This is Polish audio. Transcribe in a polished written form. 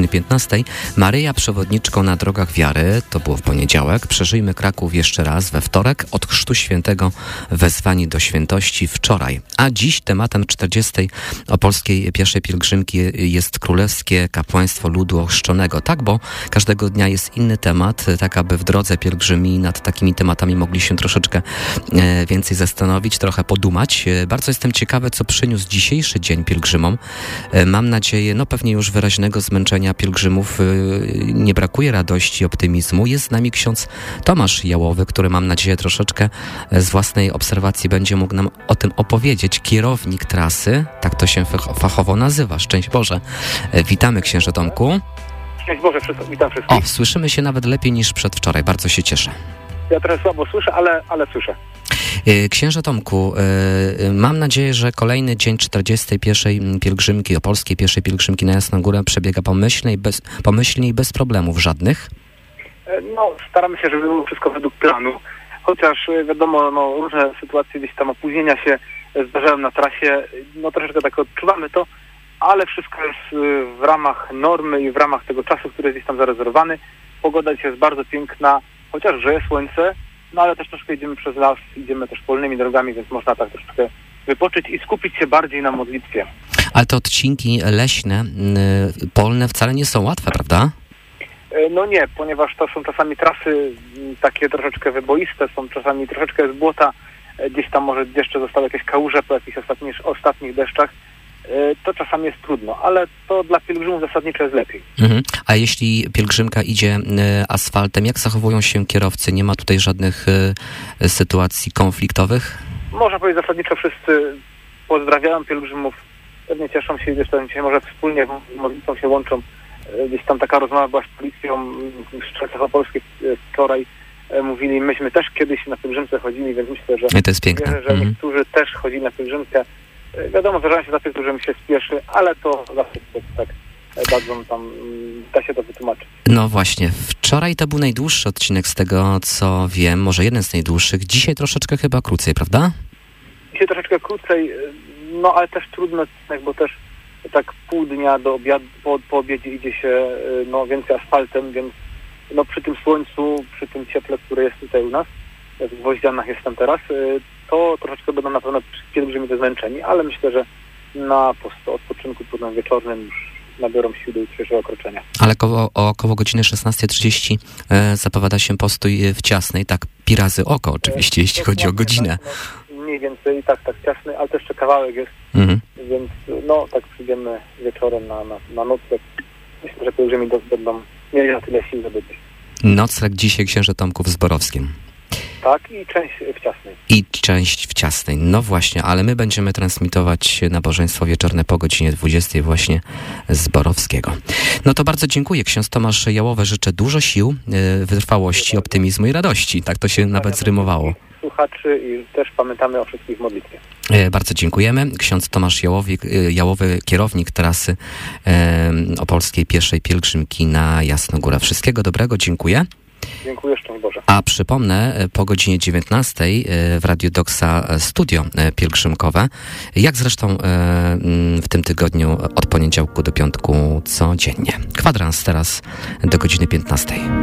godziny 15. Maryja przewodniczką na drogach wiary, to było w poniedziałek. Przeżyjmy Kraków jeszcze raz we wtorek. Od Chrztu Świętego wezwani do świętości wczoraj. A dziś tematem 40. opolskiej pieszej pielgrzymki jest Królewskie Kapłaństwo Ludu Ochrzczonego. Tak, bo każdego dnia jest inny temat, tak aby w drodze pielgrzymi nad takimi tematami mogli się troszeczkę więcej zastanowić, trochę podumać. Bardzo jestem ciekawy, co przyniósł dzisiejszy dzień pielgrzymom. Mam nadzieję, pewnie już wyraźnego zmęczenia pielgrzymów nie brakuje radości, optymizmu. Jest z nami ksiądz Tomasz Jałowy, który mam nadzieję troszeczkę z własnej obserwacji będzie mógł nam o tym opowiedzieć. Kierownik trasy, tak to się fachowo nazywa. Szczęść Boże. Witamy, księże Tomku. Szczęść Boże, witam wszystkich. O, słyszymy się nawet lepiej niż przedwczoraj. Bardzo się cieszę. Ja trochę słabo słyszę, ale słyszę. Księże Tomku, mam nadzieję, że kolejny dzień 41. pielgrzymki, opolskiej pierwszej pielgrzymki na Jasną Górę przebiega pomyślnie i bez problemów żadnych. Staramy się, żeby było wszystko według planu. Chociaż wiadomo, różne sytuacje, gdzieś tam opóźnienia się zdarzają na trasie. Troszeczkę tak odczuwamy to, ale wszystko jest w ramach normy i w ramach tego czasu, który jest gdzieś tam zarezerwowany. Pogoda dzisiaj jest bardzo piękna, chociaż grzeje słońce, ale też troszkę idziemy przez las, idziemy też polnymi drogami, więc można tak troszeczkę wypocząć i skupić się bardziej na modlitwie. Ale te odcinki leśne, polne wcale nie są łatwe, prawda? Nie, ponieważ to są czasami trasy takie troszeczkę wyboiste, są czasami troszeczkę z błota, gdzieś tam może jeszcze zostały jakieś kałuże po jakichś ostatnich deszczach. To czasami jest trudno, ale to dla pielgrzymów zasadniczo jest lepiej. A jeśli pielgrzymka idzie asfaltem, jak zachowują się kierowcy? Nie ma tutaj żadnych sytuacji konfliktowych? Można powiedzieć, zasadniczo wszyscy pozdrawiają pielgrzymów, pewnie cieszą się, gdzieś tam dzisiaj może wspólnie z modlitwą się łączą. Gdzieś tam taka rozmowa była z policją w Czechach Opolskich wczoraj. Mówili, myśmy też kiedyś na pielgrzymce chodzili, więc myślę, że to jest piękne. Wierzę, że niektórzy też chodzili na pielgrzymkę. Wiadomo, zdarzają się tacy, którym się spieszy, ale to zawsze tak bardzo tam da się to wytłumaczyć. No właśnie, wczoraj to był najdłuższy odcinek z tego, co wiem, może jeden z najdłuższych. Dzisiaj troszeczkę chyba krócej, prawda? Dzisiaj troszeczkę krócej, ale też trudny odcinek, bo też tak pół dnia do obiadu, po obiedzie idzie się więcej asfaltem, więc przy tym słońcu, przy tym cieple, które jest tutaj u nas, w Gwoździanach jestem teraz, to troszeczkę będą na pewno pielgrzymi zmęczeni, ale myślę, że na odpoczynku późnym wieczornym już nabiorą sił do jutrzejszego okroczenia. Ale około godziny 16:30 zapowiada się postój w Ciasnej, tak pi razy oko oczywiście, jeśli chodzi o godzinę. Mniej więcej tak ciasny, ale to jeszcze kawałek jest, więc tak przyjdziemy wieczorem na nocleg. Myślę, że pielgrzymi będą mieli na tyle sił, żeby być. Nocleg dzisiaj, księże Tomku, w Zborowskim. Tak, i część w Ciasnej. I część w Ciasnej. No właśnie, ale my będziemy transmitować nabożeństwo wieczorne po godzinie 20 właśnie z Zborowskiego. No to bardzo dziękuję. Ksiądz Tomasz Jałowy, życzę dużo sił, wytrwałości, optymizmu i radości. Tak to się nawet zrymowało. Słuchaczy i też pamiętamy o wszystkich modlitwie. Bardzo dziękujemy. Ksiądz Tomasz Jałowy, kierownik trasy opolskiej pierwszej pielgrzymki na Jasną Górę. Wszystkiego dobrego, dziękuję. Dziękuję, szczęść Boże. A przypomnę, po godzinie 19 w Radiu Doksa studio pielgrzymkowe, jak zresztą w tym tygodniu od poniedziałku do piątku codziennie. Kwadrans teraz do godziny 15.